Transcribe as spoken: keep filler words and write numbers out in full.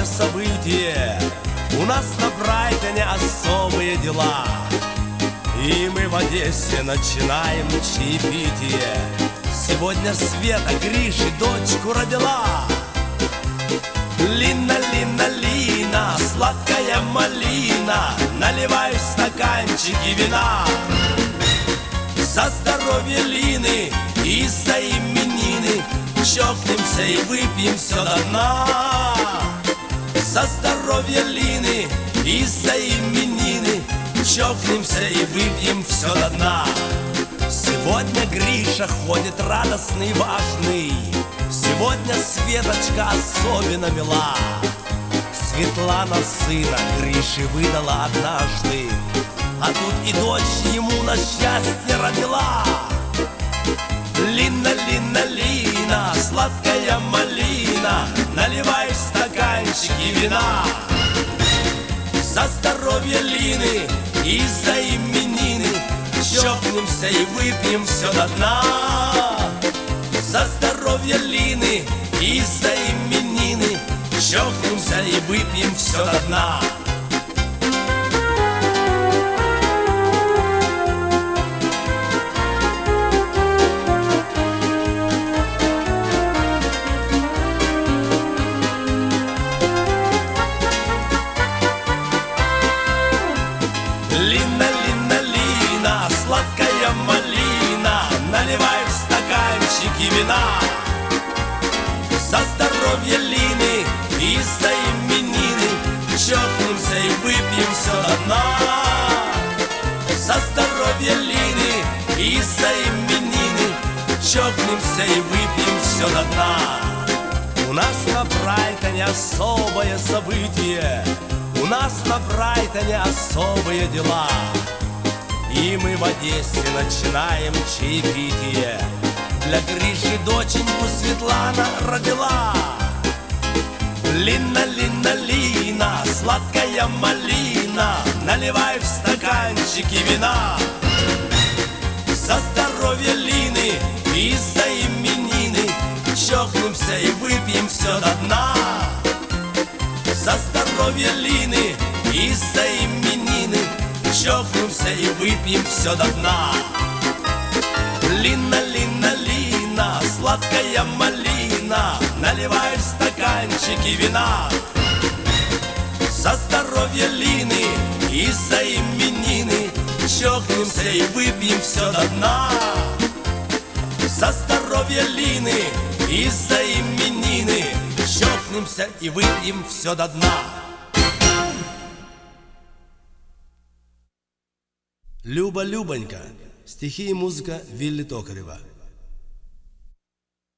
особое событие. У нас на Брайтоне особые дела, и мы в Одессе начинаем чаепитие. Сегодня Света Гриши дочку родила. Лина, Лина, Лина, сладкая малина, наливай в стаканчики вина. За здоровье Лины и за именины чокнемся и выпьем все до дна. За здоровье Лины и за именины чокнемся и выпьем все до дна. Сегодня Гриша ходит радостный и важный. Сегодня Светочка особенно мила. Светлана сына Гриши выдала однажды, а тут и дочь ему на счастье родила. Лина, Лина, Лина, сладкая малина, наливай в стаканчики вина. За здоровье Лины и за именины чокнемся и выпьем все до дна. За здоровье Лины и за именины чокнемся и выпьем все до дна. Лина, Лина, Лина, сладкая малина, наливай в стаканчики вина. За здоровье Лины и за именины чокнемся и выпьем все до дна. За здоровье Лины и за именины чокнемся и выпьем все до дна. У нас на Брайтоне особое событие, у нас на Брайтоне особые дела, и мы в Одессе начинаем чаепитие. Для Гриши доченьку Светлана родила. Лина, Лина, Лина, сладкая малина, наливай в стаканчики вина. За здоровье Лины и за именины чокнемся и выпьем все до дна. За здоровье Лины и за именины чокнемся и выпьем все до дна. Лина, Лина, Лина, сладкая малина, наливай в стаканчики вина. За здоровье Лины и за именины чокнемся и выпьем все до дна. За здоровье Лины и за именины чокнемся и выпьем все до дна. Люба, Любонька. Стихи и музыка Вилли Токарева.